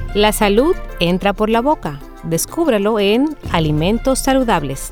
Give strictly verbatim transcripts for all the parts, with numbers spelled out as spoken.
La salud entra por la boca. Descúbrelo en Alimentos Saludables.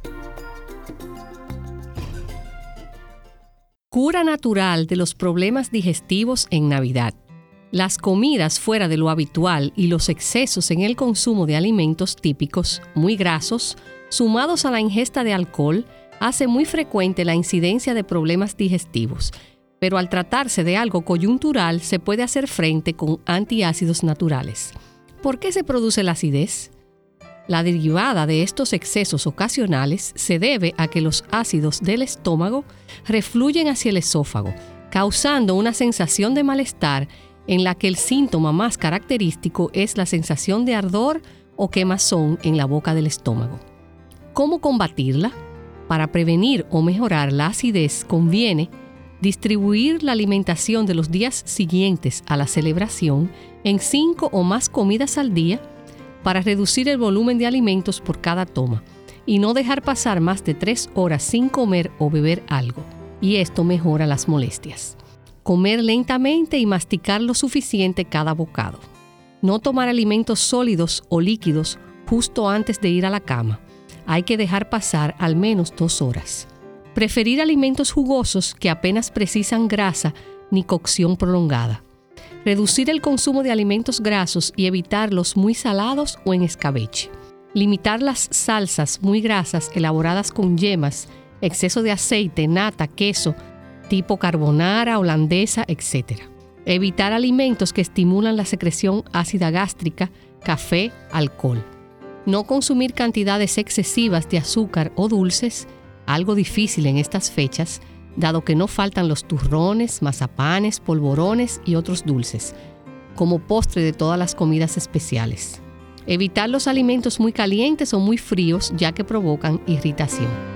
Cura natural de los problemas digestivos en Navidad. Las comidas fuera de lo habitual y los excesos en el consumo de alimentos típicos muy grasos, sumados a la ingesta de alcohol, hace muy frecuente la incidencia de problemas digestivos. Pero al tratarse de algo coyuntural, se puede hacer frente con antiácidos naturales. ¿Por qué se produce la acidez? La derivada de estos excesos ocasionales se debe a que los ácidos del estómago refluyen hacia el esófago, causando una sensación de malestar en la que el síntoma más característico es la sensación de ardor o quemazón en la boca del estómago. ¿Cómo combatirla? Para prevenir o mejorar la acidez conviene distribuir la alimentación de los días siguientes a la celebración en cinco o más comidas al día para reducir el volumen de alimentos por cada toma y no dejar pasar más de tres horas sin comer o beber algo, y esto mejora las molestias. Comer lentamente y masticar lo suficiente cada bocado. No tomar alimentos sólidos o líquidos justo antes de ir a la cama. Hay que dejar pasar al menos dos horas. Preferir alimentos jugosos que apenas precisan grasa ni cocción prolongada. Reducir el consumo de alimentos grasos y evitarlos muy salados o en escabeche. Limitar las salsas muy grasas elaboradas con yemas, exceso de aceite, nata, queso, tipo carbonara, holandesa, etcétera. Evitar alimentos que estimulan la secreción ácida gástrica, café, alcohol. No consumir cantidades excesivas de azúcar o dulces, algo difícil en estas fechas, dado que no faltan los turrones, mazapanes, polvorones y otros dulces, como postre de todas las comidas especiales. Evitar los alimentos muy calientes o muy fríos, ya que provocan irritación.